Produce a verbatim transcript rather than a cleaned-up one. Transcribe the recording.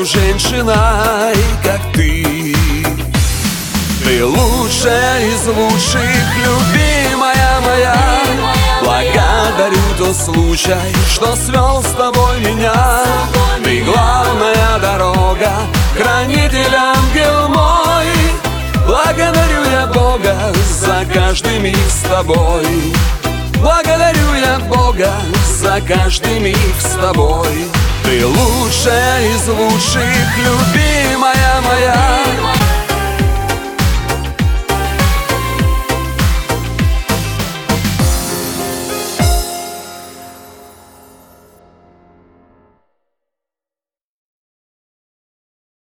нету женщиной, как ты. Ты лучшая из лучших, любимая моя. Благодарю тот случай, что свел с тобой меня. Ты главная дорога, хранитель, ангел мой. Благодарю я Бога за каждый миг с тобой. Благодарю я Бога за каждый миг с тобой. Ты лучшая из лучших, любимая моя.